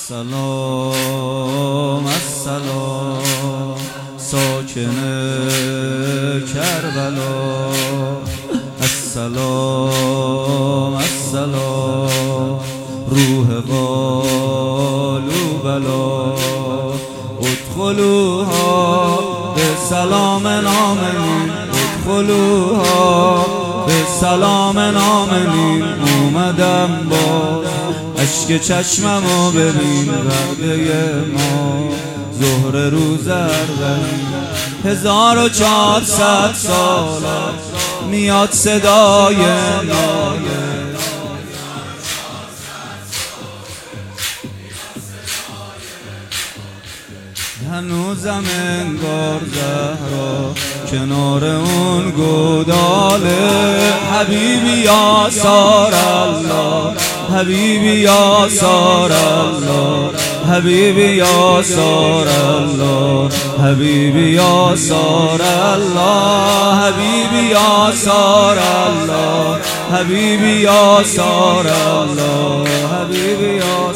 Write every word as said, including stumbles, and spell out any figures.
السلام السلام ساکن کربلا، السلام السلام روح قالوا بلا، ادخلوها بسلام آمنین، ادخلوها بسلام آمنین. اومدم با اشک چشممو ببین، وعده ما ظهر روز اربعین. هزار و چهارصد سال میاد صدای نایه، هنوزم انگار زهرا کنار اون گوداله. حبیبی یا سار الله، حبیبی یا سار الله، حبیبی یا سار الله، حبیبی یا سار الله، حبیبی یا سار الله، حبیبی یا سار الله، حبیبی یا